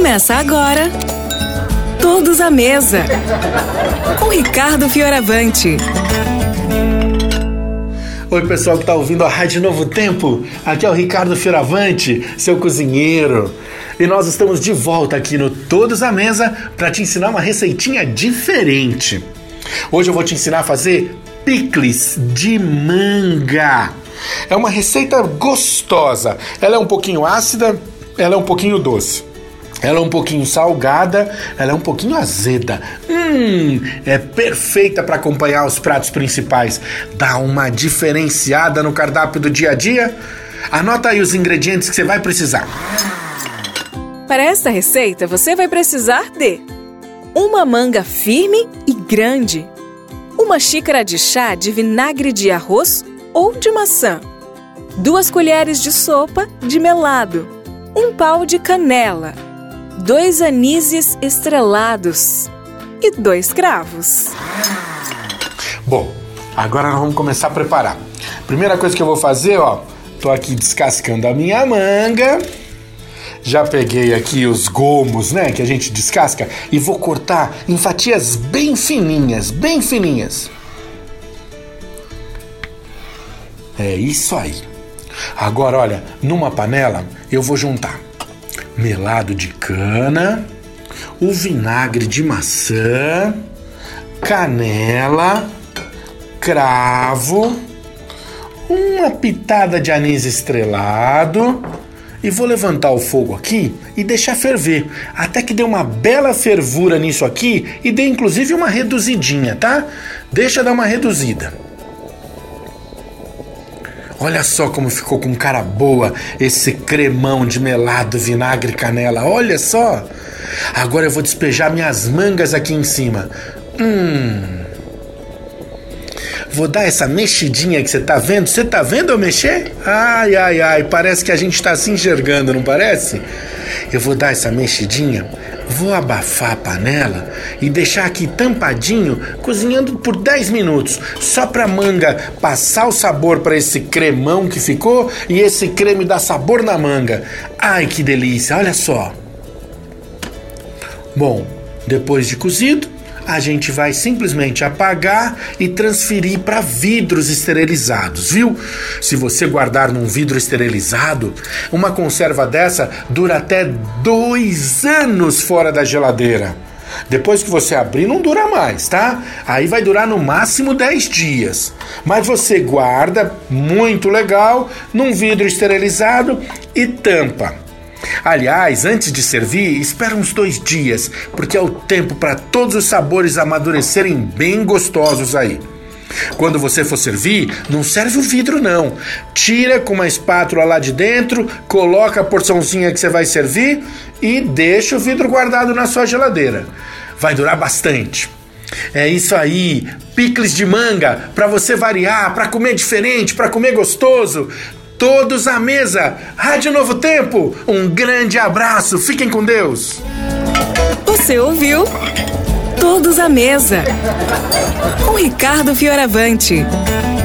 Começa agora, Todos à Mesa, com Ricardo Fioravante. Oi, pessoal que está ouvindo a Rádio Novo Tempo. Aqui é o Ricardo Fioravante, seu cozinheiro. E nós estamos de volta aqui no Todos à Mesa para te ensinar uma receitinha diferente. Hoje eu vou te ensinar a fazer picles de manga. É uma receita gostosa. Ela é um pouquinho ácida, ela é um pouquinho doce. Ela é um pouquinho salgada, ela é um pouquinho azeda. É perfeita para acompanhar os pratos principais. Dá uma diferenciada no cardápio do dia a dia. Anota aí os ingredientes que você vai precisar. Para esta receita, você vai precisar de uma manga firme e grande, uma xícara de chá de vinagre de arroz ou de maçã, 2 colheres de sopa de melado, um pau de canela, 2 anises estrelados e 2 cravos. Bom, agora nós vamos começar a preparar. Primeira coisa que eu vou fazer, tô aqui descascando a minha manga. Já peguei aqui os gomos, que a gente descasca, e vou cortar em fatias bem fininhas, bem fininhas. É isso aí. Agora, olha, numa panela eu vou juntar melado de cana, o vinagre de maçã, canela, cravo, uma pitada de anis estrelado e vou levantar o fogo aqui e deixar ferver, até que dê uma bela fervura nisso aqui e dê inclusive uma reduzidinha, tá? Deixa dar uma reduzida. Olha só como ficou com cara boa esse cremão de melado, vinagre e canela. Olha só! Agora eu vou despejar minhas mangas aqui em cima. Vou dar essa mexidinha que você tá vendo. Você tá vendo eu mexer? Ai, ai, ai, parece que a gente tá se enxergando, não parece? Eu vou dar essa mexidinha, vou abafar a panela e deixar aqui tampadinho, cozinhando por 10 minutos, só pra manga passar o sabor para esse cremão que ficou e esse creme dar sabor na manga. Ai, que delícia, olha só. Bom, depois de cozido, a gente vai simplesmente apagar e transferir para vidros esterilizados, viu? Se você guardar num vidro esterilizado, uma conserva dessa dura até 2 anos fora da geladeira. Depois que você abrir, não dura mais, tá? Aí vai durar no máximo 10 dias. Mas você guarda, muito legal, num vidro esterilizado e tampa. Aliás, antes de servir, espera uns 2 dias, porque é o tempo para todos os sabores amadurecerem bem gostosos aí. Quando você for servir, não serve o vidro não. Tira com uma espátula lá de dentro, coloca a porçãozinha que você vai servir e deixa o vidro guardado na sua geladeira. Vai durar bastante. É isso aí, picles de manga, para você variar, para comer diferente, para comer gostoso. Todos à mesa, Rádio Novo Tempo, um grande abraço, fiquem com Deus. Você ouviu Todos à Mesa, com Ricardo Fioravante.